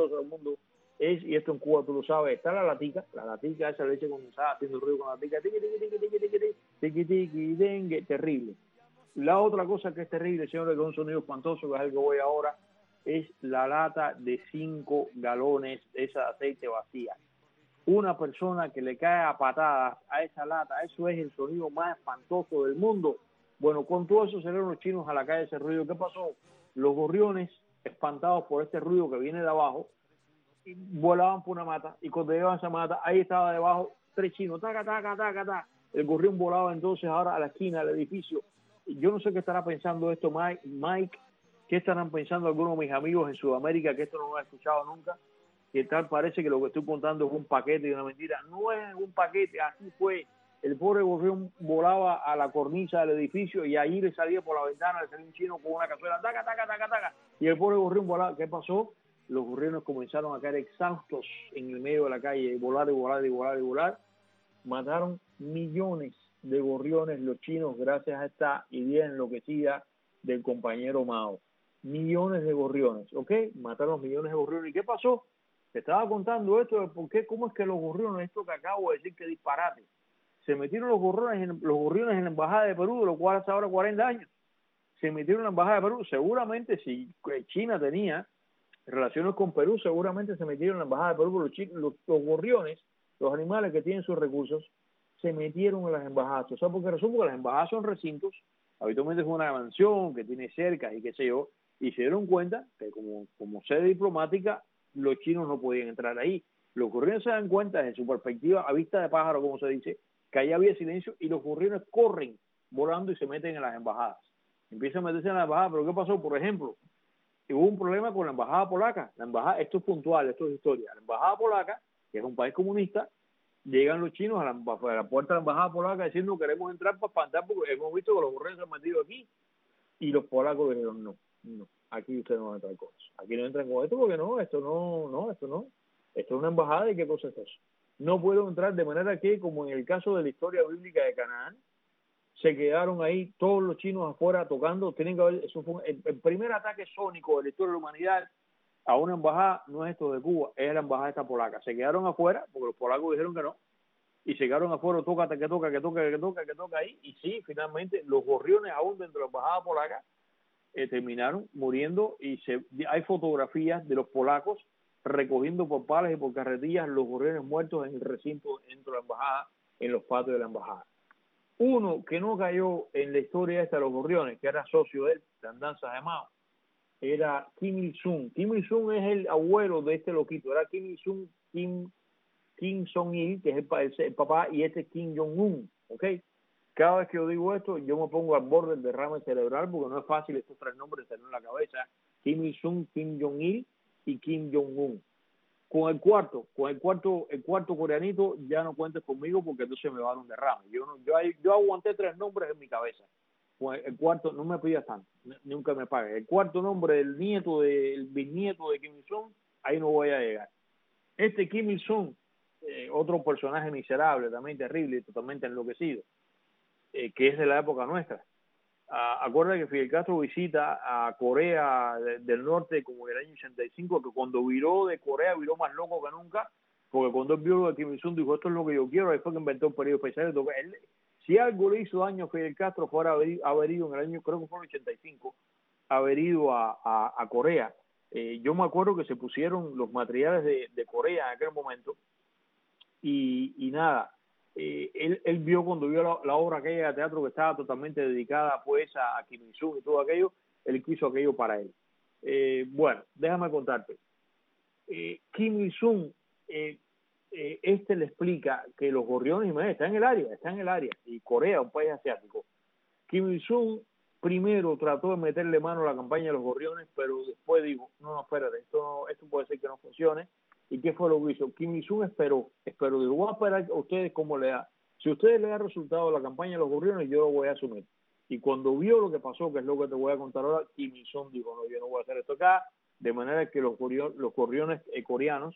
es, y esto en Cuba tú lo sabes, está la latica, esa leche condensada haciendo ruido con la latica, tiqui, tiqui, tiqui, tiqui, tiqui, tiqui, tiqui, dengue, terrible. La otra cosa que es terrible, señores, que es un sonido espantoso, que es el que voy ahora, es la lata de 5 galones de esa aceite vacía. Una persona que le cae a patadas a esa lata, eso es el sonido más espantoso del mundo. Bueno, con todo eso salieron los chinos a la calle, ese ruido. ¿Qué pasó? Los gorriones, espantados por este ruido que viene de abajo, volaban por una mata, y cuando llegaban a esa mata, ahí estaba debajo 3 chinos, taca, taca, taca, taca. El gorrión volaba entonces ahora a la esquina del edificio. Yo no sé qué estará pensando esto Mike, qué estarán pensando algunos de mis amigos en Sudamérica, que esto no lo he escuchado nunca, que tal parece que lo que estoy contando es un paquete y una mentira. No es un paquete, así fue. El pobre gorrión volaba a la cornisa del edificio y ahí le salía por la ventana, le salía un chino con una cazuela, taca, taca, taca, taca, y el pobre gorrión volaba. ¿Qué pasó? Los gorriones comenzaron a caer exhaustos en el medio de la calle, volar y volar y volar y volar. Mataron millones de gorriones los chinos gracias a esta idea enloquecida del compañero Mao. Millones de gorriones, ¿ok? Mataron millones de gorriones. ¿Y qué pasó? Te estaba contando esto de por qué, cómo es que los gorriones, esto que acabo de decir que disparate, se metieron los gorriones en la embajada de Perú, de lo cual hace ahora 40 años. Se metieron en la embajada de Perú. Seguramente si China tenía relaciones con Perú, seguramente se metieron en la embajada de Perú, los gorriones, los animales que tienen sus recursos, se metieron en las embajadas. ¿Sabes por qué razón? Porque las embajadas son recintos, habitualmente es una mansión que tiene cercas y qué sé yo, y se dieron cuenta que como sede diplomática, los chinos no podían entrar ahí. Los gorriones se dan cuenta, desde su perspectiva, a vista de pájaro, como se dice, que ahí había silencio, y los gorriones corren volando y se meten en las embajadas. Empiezan a meterse en las embajadas, pero ¿qué pasó? Por ejemplo, hubo un problema con la embajada polaca. Esto es puntual, esto es historia. La embajada polaca, que es un país comunista, llegan los chinos a la puerta de la embajada polaca diciendo queremos entrar para espantar porque hemos visto que los gorriones se han metido aquí. Y los polacos dijeron no, aquí ustedes no van a entrar con eso. Aquí no entran con esto porque esto es una embajada y qué cosa es eso. No puedo entrar, de manera que, como en el caso de la historia bíblica de Canaán, se quedaron ahí todos los chinos afuera tocando. Tienen que haber, eso fue el primer ataque sónico de la historia de la humanidad a una embajada. No es esto de Cuba, es la embajada esta polaca. Se quedaron afuera porque los polacos dijeron que no, y se quedaron afuera, toca ahí. Y sí, finalmente los gorriones aún dentro de la embajada polaca terminaron muriendo, y hay fotografías de los polacos recogiendo por palas y por carretillas los gorriones muertos en el recinto dentro de la embajada, en los patios de la embajada. Uno que no cayó en la historia esta de los gorriones, que era socio de él, de andanzas de Mao, era Kim Il-sung. Kim Il-sung es el abuelo de este loquito. Era Kim Il-sung, Kim Jong-il, que es el papá, y este es Kim Jong-un, ¿ok? Cada vez que yo digo esto, yo me pongo al borde del derrame cerebral, porque no es fácil estos 3 nombres tener en la cabeza. Kim Il-sung, Kim Jong-il y Kim Jong-un. con el cuarto coreanito ya no cuentes conmigo porque entonces me va a dar un derrame. Yo aguanté 3 nombres en mi cabeza. Con el cuarto, no me pidas tanto, nunca me pagues. El cuarto nombre del bisnieto de Kim Il-sung, ahí no voy a llegar. Este Kim Il-sung, otro personaje miserable, también terrible y totalmente enloquecido, que es de la época nuestra. Acuérdate que Fidel Castro visita a Corea del Norte como en el año 85, que cuando viró de Corea viró más loco que nunca, porque cuando él vio lo de Kim Il-sung dijo, esto es lo que yo quiero, ahí fue que inventó el periodo especial. Si algo le hizo daño a Fidel Castro fuera haber ido en el año, creo que fue en el 85, haber ido a Corea. Yo me acuerdo que se pusieron los materiales de Corea en aquel momento y nada. Él vio cuando vio la obra aquella de teatro que estaba totalmente dedicada pues a Kim Il-sung y todo aquello, él quiso aquello para él. Bueno, déjame contarte. Kim Il-sung, le explica que los gorriones, está en el área, y Corea, un país asiático. Kim Il-sung primero trató de meterle mano a la campaña de los gorriones, pero después dijo, no, espérate, esto puede ser que no funcione. ¿Y qué fue lo que hizo? Kim Il-sung esperó, dijo, voy a esperar a ustedes cómo le da. Si a ustedes les da resultado la campaña de los gorriones, yo lo voy a asumir. Y cuando vio lo que pasó, que es lo que te voy a contar ahora, Kim Il-sung dijo, no, yo no voy a hacer esto acá, de manera que los gorriones coreanos,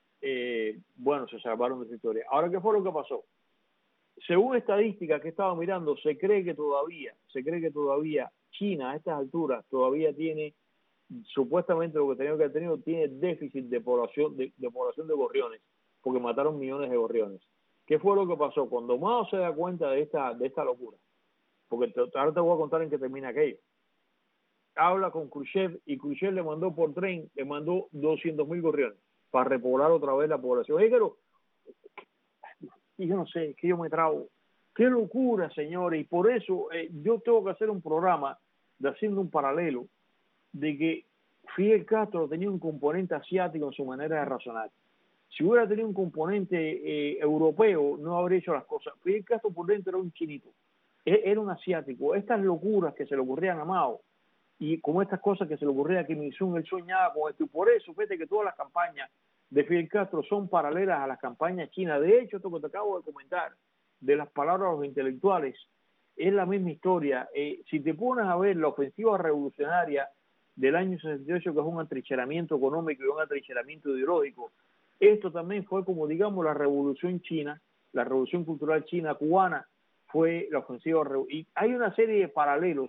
se salvaron de esa historia. Ahora, ¿qué fue lo que pasó? Según estadísticas que estaba mirando, se cree que todavía China a estas alturas todavía tiene, supuestamente lo que tenía que haber tenido, tiene déficit de población de gorriones, porque mataron millones de gorriones. ¿Qué fue lo que pasó? Cuando Mao se da cuenta de esta locura, porque ahora te voy a contar en qué termina aquello, habla con Khrushchev y Khrushchev le mandó por tren, le mandó 200.000 gorriones para repoblar otra vez la población. Y yo no sé, que yo me trago. ¡Qué locura, señores! Y por eso yo tengo que hacer un programa haciendo un paralelo de que Fidel Castro tenía un componente asiático en su manera de razonar. Si hubiera tenido un componente europeo, no habría hecho las cosas. Fidel Castro por dentro era un chinito, era un asiático. Estas locuras que se le ocurrían a Mao y como estas cosas que se le ocurrían a Kim Il-sung, él soñaba con esto. Y por eso, fíjate que todas las campañas de Fidel Castro son paralelas a las campañas chinas. De hecho, esto que te acabo de comentar, de las palabras de los intelectuales, es la misma historia. Si te pones a ver la ofensiva revolucionaria del año 68, que es un atrincheramiento económico y un atrincheramiento ideológico, esto también fue como, digamos, la revolución china, la revolución cultural china cubana, fue la ofensiva. Y hay una serie de paralelos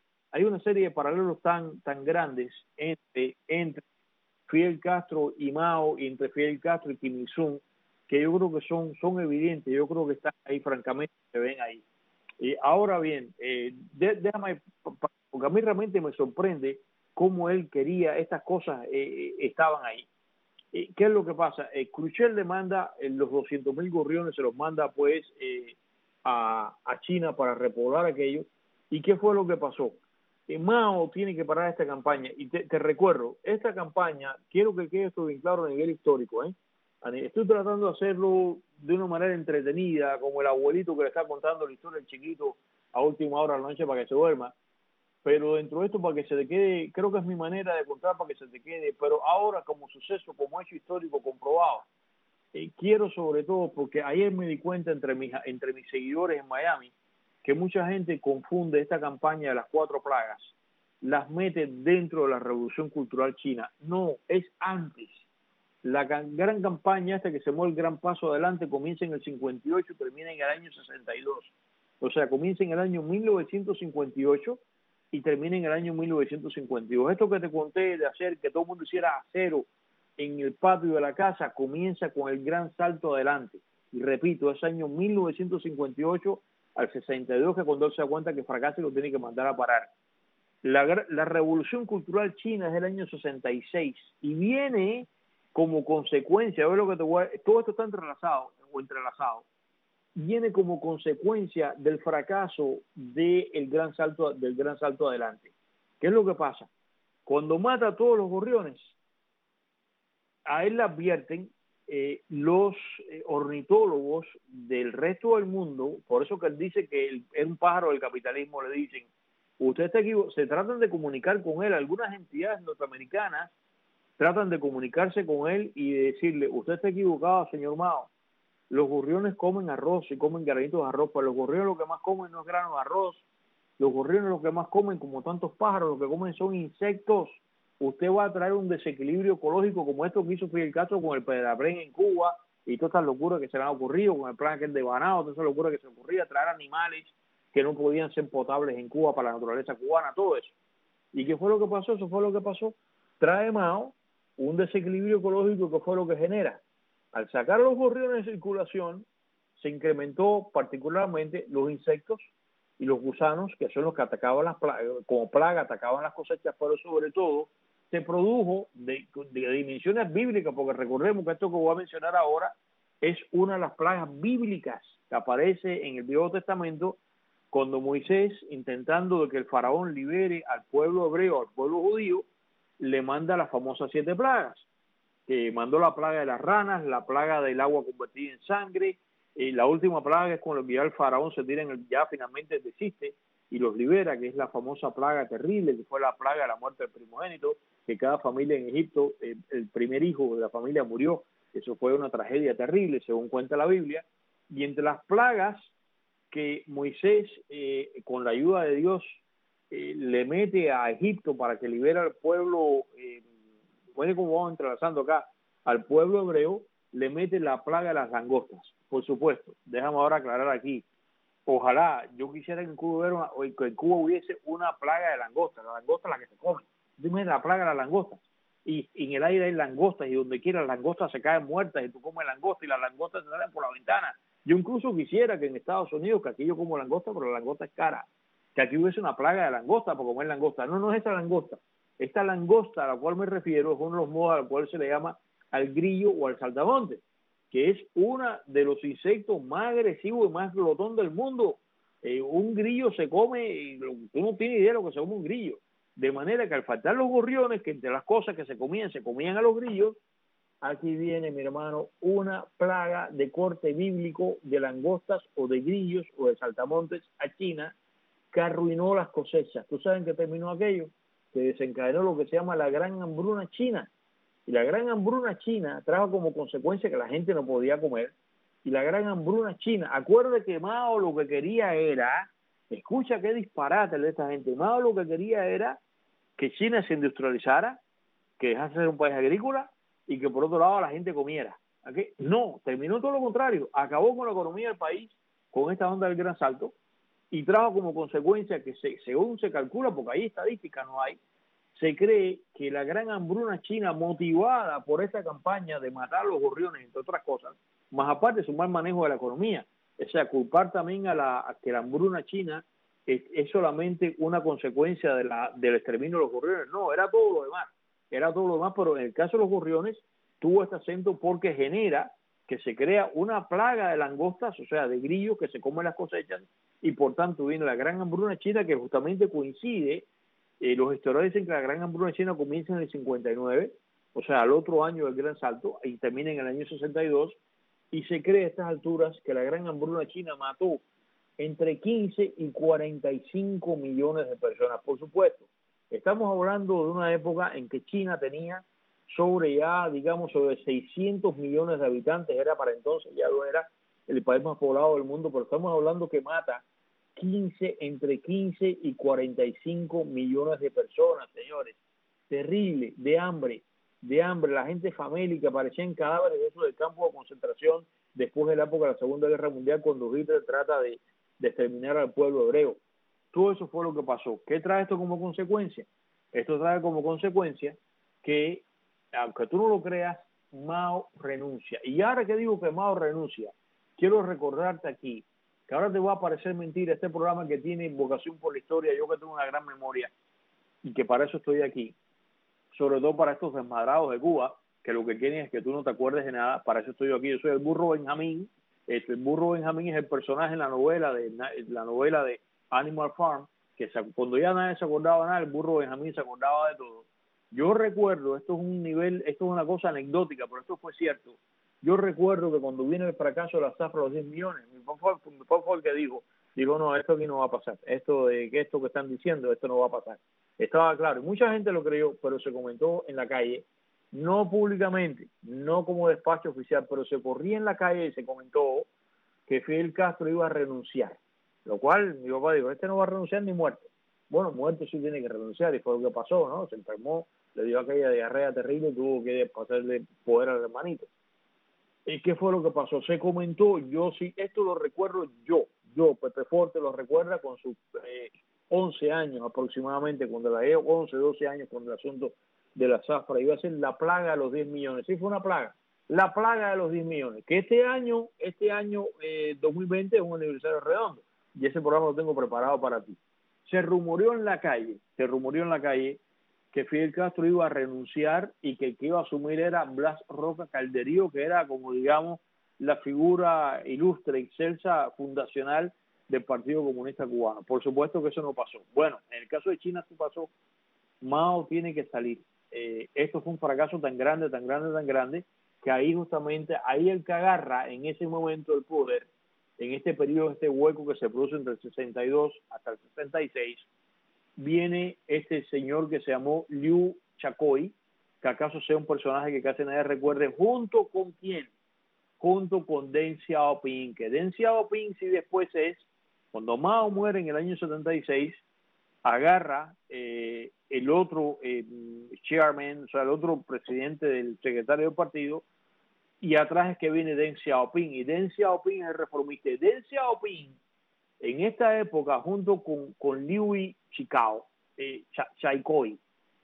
tan grandes entre Fidel Castro y Mao, y entre Fidel Castro y Kim Il-sung, que yo creo que son evidentes, yo creo que están ahí, francamente, se ven ahí. Ahora bien, déjame, porque a mí realmente me sorprende cómo él quería, estas cosas estaban ahí. ¿Qué es lo que pasa? Khrushchev le manda los 200.000 gorriones, se los manda pues a China para repoblar aquello. ¿Y qué fue lo que pasó? Mao tiene que parar esta campaña. Y te recuerdo, esta campaña, quiero que quede esto bien claro a nivel histórico, estoy tratando de hacerlo de una manera entretenida, como el abuelito que le está contando la historia del chiquito a última hora de la noche para que se duerma. Pero dentro de esto, para que se te quede, creo que es mi manera de contar para que se te quede, pero ahora como suceso, como hecho histórico comprobado, quiero sobre todo, porque ayer me di cuenta entre mis seguidores en Miami, que mucha gente confunde esta campaña de las 4 plagas, las mete dentro de la revolución cultural china. No, es antes. La gran campaña esta que se mueve el gran paso adelante comienza en el 58 y termina en el año 62. O sea, comienza en el año 1958 y termina en el año 1952. Esto que te conté de hacer que todo el mundo hiciera acero en el patio de la casa comienza con el gran salto adelante. Y repito, es año 1958 al 62, que cuando él se da cuenta que fracasa y lo tiene que mandar a parar. La revolución cultural china es del año 66 y viene como consecuencia, ¿ves lo que todo esto está entrelazado, viene como consecuencia del fracaso del gran salto adelante. ¿Qué es lo que pasa? Cuando mata a todos los gorriones, a él le advierten los ornitólogos del resto del mundo, por eso que él dice que es un pájaro del capitalismo, le dicen, usted está equivocado, se tratan de comunicar con él algunas entidades norteamericanas tratan de comunicarse con él y de decirle, usted está equivocado, señor Mao. Los gorriones comen arroz y comen granitos de arroz, pero los gorriones lo que más comen no es grano de arroz. Los gorriones lo que más comen, como tantos pájaros, lo que comen son insectos. Usted va a traer un desequilibrio ecológico como esto que hizo Fidel Castro con el Pedrabrén en Cuba y todas estas locuras que se le han ocurrido con el plan aquel de Banao, todas esas locuras que se ocurría, traer animales que no podían ser potables en Cuba para la naturaleza cubana, todo eso. ¿Y qué fue lo que pasó? Eso fue lo que pasó. Trae Mao un desequilibrio ecológico que fue lo que genera. Al sacar los gorriones de circulación, se incrementó particularmente los insectos y los gusanos, que son los que atacaban las plagas, como plaga atacaban las cosechas, pero sobre todo se produjo de dimensiones bíblicas, porque recordemos que esto que voy a mencionar ahora es una de las plagas bíblicas que aparece en el Viejo Testamento cuando Moisés, intentando de que el faraón libere al pueblo hebreo, al pueblo judío, le manda las famosas 7 plagas, que mandó la plaga de las ranas, la plaga del agua convertida en sangre, y la última plaga es cuando el faraón se tira ya finalmente desiste y los libera, que es la famosa plaga terrible, que fue la plaga de la muerte del primogénito, que cada familia en Egipto, el primer hijo de la familia murió. Eso fue una tragedia terrible, según cuenta la Biblia. Y entre las plagas que Moisés, con la ayuda de Dios, le mete a Egipto para que libere al pueblo, bueno, como vamos entrelazando acá, al pueblo hebreo, le mete la plaga de las langostas. Por supuesto, déjame ahora aclarar aquí. Ojalá, yo quisiera que en Cuba hubiese una plaga de langostas, la langosta es la que se come. Dime la plaga de las langostas. Y en el aire hay langostas y donde quiera las langostas se caen muertas y tú comes langosta y las langostas se salen por la ventana. Yo incluso quisiera que en Estados Unidos, que aquí yo como langosta, pero la langosta es cara, que aquí hubiese una plaga de langosta por comer langosta. No, no es esa langosta. Esta langosta a la cual me refiero es uno de los modos al cual se le llama al grillo o al saltamonte, que es uno de los insectos más agresivos y más glotón del mundo. Un grillo se come, tú no tienes idea de lo que se come un grillo. De manera que al faltar los gorriones, que entre las cosas que se comían a los grillos, aquí viene, mi hermano, una plaga de corte bíblico de langostas o de grillos o de saltamontes a China que arruinó las cosechas. ¿Tú sabes en qué terminó aquello? Que desencadenó lo que se llama la gran hambruna china. Y la gran hambruna china trajo como consecuencia que la gente no podía comer. Y la gran hambruna china, acuérdate que Mao lo que quería era, escucha qué disparate de esta gente, Mao lo que quería era que China se industrializara, que dejase de ser un país agrícola y que por otro lado la gente comiera. ¿Okay? No, terminó todo lo contrario, acabó con la economía del país, con esta onda del gran salto, y trajo como consecuencia que según se calcula, porque ahí estadísticas no hay, se cree que la gran hambruna china, motivada por esta campaña de matar a los gorriones, entre otras cosas, más aparte de su mal manejo de la economía, o sea, culpar también a que la hambruna china es solamente una consecuencia del exterminio de los gorriones. No, era todo lo demás, pero en el caso de los gorriones tuvo este acento porque genera que se crea una plaga de langostas, o sea, de grillos que se comen las cosechas, y por tanto viene la gran hambruna china que justamente coincide. Los historiadores dicen que la gran hambruna china comienza en el 59, o sea, al otro año del gran salto, y termina en el año 62, y se cree a estas alturas que la gran hambruna china mató entre 15 y 45 millones de personas. Por supuesto, estamos hablando de una época en que China tenía sobre 600 millones de habitantes, era para entonces, ya lo era el país más poblado del mundo, pero estamos hablando que mata entre 15 y 45 millones de personas, señores. Terrible, de hambre, la gente famélica, aparecían cadáveres de esos del campo de concentración después de la época de la Segunda Guerra Mundial, cuando Hitler trata de exterminar al pueblo hebreo. Todo eso fue lo que pasó. ¿Qué trae esto como consecuencia? Esto trae como consecuencia que, aunque tú no lo creas, Mao renuncia. Y ahora que digo que Mao renuncia, quiero recordarte aquí que ahora te va a parecer mentira este programa que tiene vocación por la historia, yo que tengo una gran memoria y que para eso estoy aquí, sobre todo para estos desmadrados de Cuba, que lo que quieren es que tú no te acuerdes de nada. Para eso estoy yo aquí. Yo soy el burro Benjamín. El burro Benjamín es el personaje en la novela de Animal Farm, que cuando ya nadie se acordaba de nada, el burro Benjamín se acordaba de todo. Yo recuerdo, esto es una cosa anecdótica, pero esto fue cierto. Yo recuerdo que cuando vino el fracaso de la zafra de los 10 millones, mi papá fue el que dijo, no, esto aquí no va a pasar. Esto que están diciendo, esto no va a pasar. Estaba claro, y mucha gente lo creyó, pero se comentó en la calle no públicamente, no como despacho oficial, pero se corría en la calle y se comentó que Fidel Castro iba a renunciar, lo cual mi papá dijo, este no va a renunciar ni muerto. Bueno, muerto sí tiene que renunciar, y fue lo que pasó, ¿no? Se enfermó, le dio aquella diarrea terrible y tuvo que pasarle poder al hermanito. ¿Y qué fue lo que pasó? Se comentó, yo sí, esto lo recuerdo yo, Pepe Forte lo recuerda con sus 11 años aproximadamente, cuando la 11, 12 años, cuando el asunto de la zafra iba a ser la plaga de los 10 millones. Sí, fue una plaga, la plaga de los 10 millones, que este año 2020 es un aniversario redondo, y ese programa lo tengo preparado para ti. Se rumoreó en la calle que Fidel Castro iba a renunciar y que el que iba a asumir era Blas Roca Calderío, que era, como digamos, la figura ilustre, excelsa, fundacional del Partido Comunista Cubano. Por supuesto que eso no pasó. Bueno, en el caso de China sí pasó. Mao tiene que salir. Esto fue un fracaso tan grande, que ahí justamente, ahí el que agarra en ese momento el poder, en este periodo, este hueco que se produce entre el 62 hasta el 66, viene este señor que se llamó Liu Shaoqi, que acaso sea un personaje que casi nadie recuerde, ¿junto con quién? Junto con Deng Xiaoping, que Deng Xiaoping sí después es, cuando Mao muere en el año 76, agarra el otro chairman, o sea, el otro presidente del secretario del partido, y atrás es que viene Deng Xiaoping, y Deng Xiaoping es el reformista. Deng Xiaoping, en esta época, junto con Liu Shaoqi,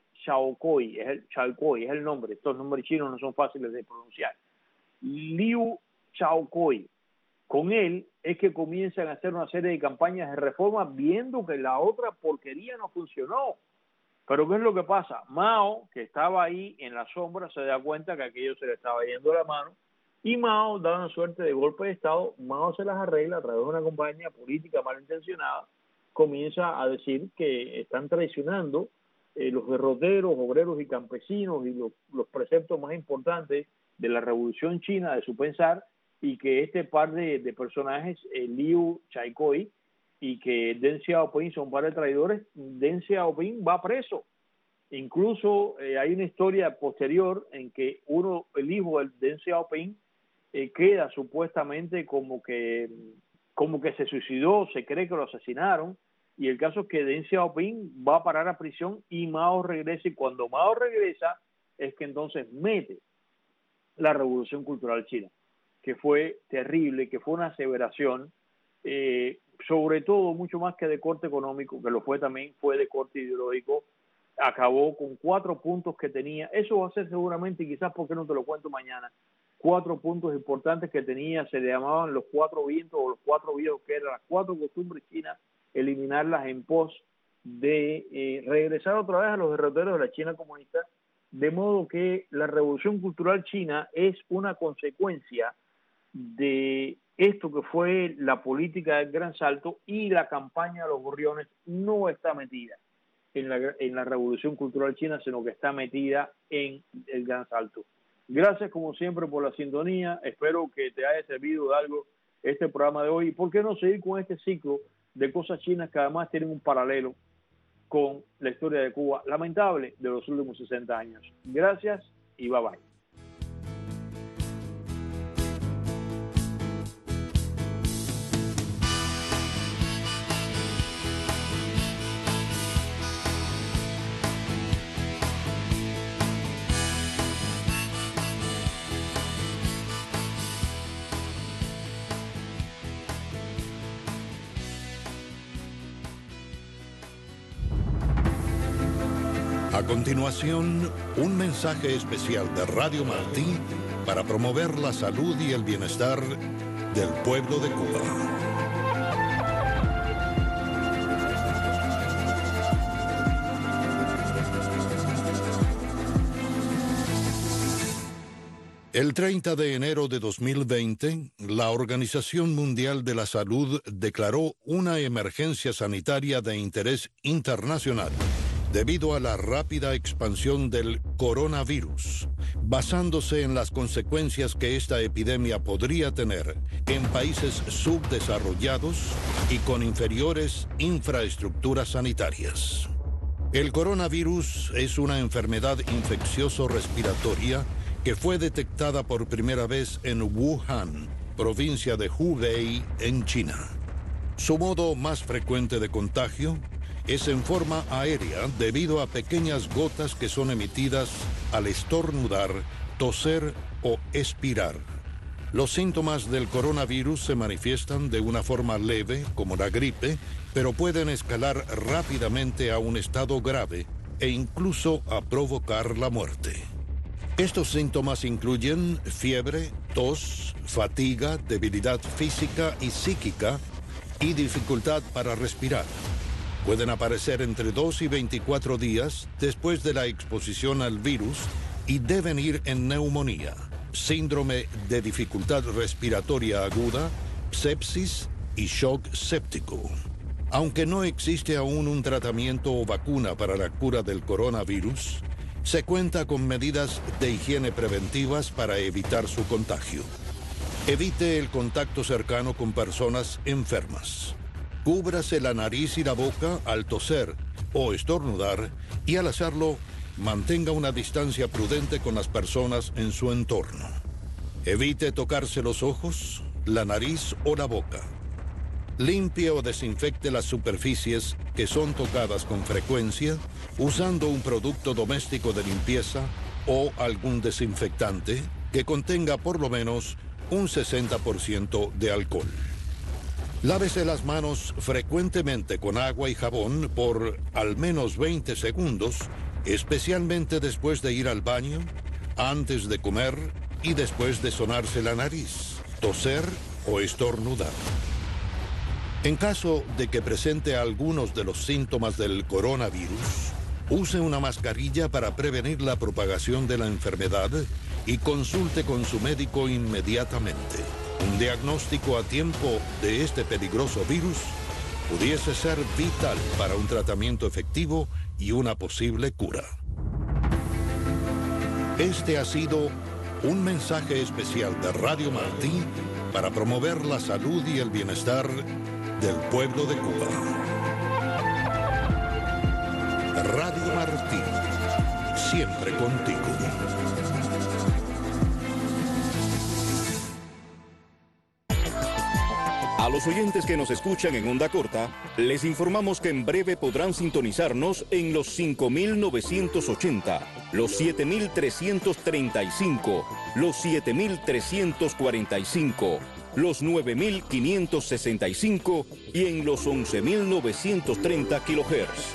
es el nombre, estos nombres chinos no son fáciles de pronunciar. Liu Shaoqi, con él es que comienzan a hacer una serie de campañas de reforma, viendo que la otra porquería no funcionó. Pero ¿qué es lo que pasa? Mao, que estaba ahí en la sombra, se da cuenta que aquello se le estaba yendo la mano, y Mao, dando una suerte de golpe de Estado, Mao se las arregla a través de una compañía política malintencionada, comienza a decir que están traicionando los derroteros, obreros y campesinos y los preceptos más importantes de la Revolución China, de su pensar, y que este par de personajes, Liu Shaoqi y que Deng Xiaoping, son un par de traidores. Deng Xiaoping va preso. Incluso hay una historia posterior en que el hijo de Deng Xiaoping queda supuestamente como que se suicidó, se cree que lo asesinaron, y el caso es que Deng Xiaoping va a parar a prisión y Mao regresa, y cuando Mao regresa es que entonces mete la Revolución Cultural China, que fue terrible, que fue una aseveración, sobre todo mucho más que de corte económico, que lo fue también, fue de corte ideológico. Acabó con 4 puntos que tenía. Eso va a ser seguramente, y quizás porque no te lo cuento mañana, 4 puntos importantes que tenía, se le llamaban los 4 vientos o los 4 viejos, que eran las 4 costumbres chinas, eliminarlas en pos de regresar otra vez a los derroteros de la China comunista, de modo que la Revolución Cultural China es una consecuencia de esto que fue la política del Gran Salto, y la campaña de los gorriones no está metida en la Revolución Cultural China, sino que está metida en el Gran Salto. Gracias como siempre por la sintonía, espero que te haya servido de algo este programa de hoy, y por qué no seguir con este ciclo de cosas chinas que además tienen un paralelo con la historia de Cuba lamentable de los últimos 60 años. Gracias y bye bye. A continuación, un mensaje especial de Radio Martí para promover la salud y el bienestar del pueblo de Cuba. El 30 de enero de 2020, la Organización Mundial de la Salud declaró una emergencia sanitaria de interés internacional debido a la rápida expansión del coronavirus, basándose en las consecuencias que esta epidemia podría tener en países subdesarrollados y con inferiores infraestructuras sanitarias. El coronavirus es una enfermedad infeccioso-respiratoria que fue detectada por primera vez en Wuhan, provincia de Hubei, en China. Su modo más frecuente de contagio es en forma aérea debido a pequeñas gotas que son emitidas al estornudar, toser o expirar. Los síntomas del coronavirus se manifiestan de una forma leve, como la gripe, pero pueden escalar rápidamente a un estado grave e incluso a provocar la muerte. Estos síntomas incluyen fiebre, tos, fatiga, debilidad física y psíquica y dificultad para respirar. Pueden aparecer entre 2 y 24 días después de la exposición al virus y deben ir en neumonía, síndrome de dificultad respiratoria aguda, sepsis y shock séptico. Aunque no existe aún un tratamiento o vacuna para la cura del coronavirus, se cuenta con medidas de higiene preventivas para evitar su contagio. Evite el contacto cercano con personas enfermas. Cúbrase la nariz y la boca al toser o estornudar y al hacerlo, mantenga una distancia prudente con las personas en su entorno. Evite tocarse los ojos, la nariz o la boca. Limpie o desinfecte las superficies que son tocadas con frecuencia usando un producto doméstico de limpieza o algún desinfectante que contenga por lo menos un 60% de alcohol. Lávese las manos frecuentemente con agua y jabón por al menos 20 segundos, especialmente después de ir al baño, antes de comer y después de sonarse la nariz, toser o estornudar. En caso de que presente algunos de los síntomas del coronavirus, use una mascarilla para prevenir la propagación de la enfermedad y consulte con su médico inmediatamente. Un diagnóstico a tiempo de este peligroso virus pudiese ser vital para un tratamiento efectivo y una posible cura. Este ha sido un mensaje especial de Radio Martí para promover la salud y el bienestar del pueblo de Cuba. Radio Martí, siempre contigo. A los oyentes que nos escuchan en onda corta, les informamos que en breve podrán sintonizarnos en los 5.980, los 7.335, los 7.345, los 9.565 y en los 11.930 kHz.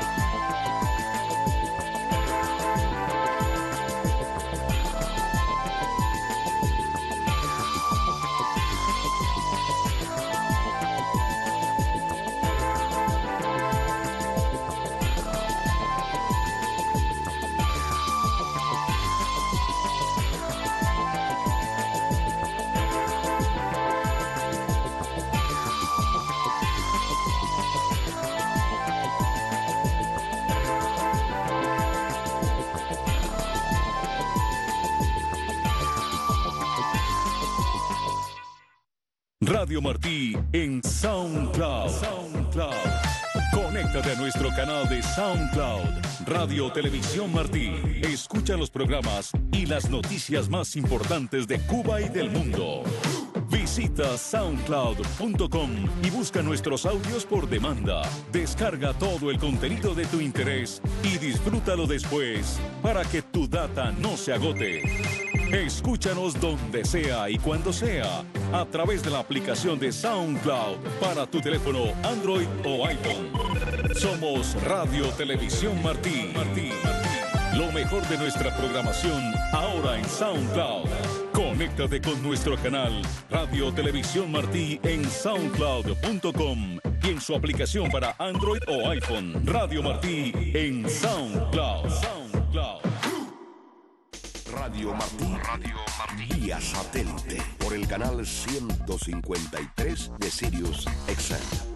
Radio Martí en SoundCloud. Conéctate a nuestro canal de SoundCloud, Radio Televisión Martí. Escucha los programas y las noticias más importantes de Cuba y del mundo. Visita soundcloud.com y busca nuestros audios por demanda. Descarga todo el contenido de tu interés y disfrútalo después para que tu data no se agote. Escúchanos donde sea y cuando sea a través de la aplicación de SoundCloud para tu teléfono Android o iPhone. Somos Radio Televisión Martí. Lo mejor de nuestra programación ahora en SoundCloud. Conéctate con nuestro canal Radio Televisión Martí en soundcloud.com y en su aplicación para Android o iPhone. Radio Martí en SoundCloud. Radio Martí vía satélite por el canal 153 de Sirius XM.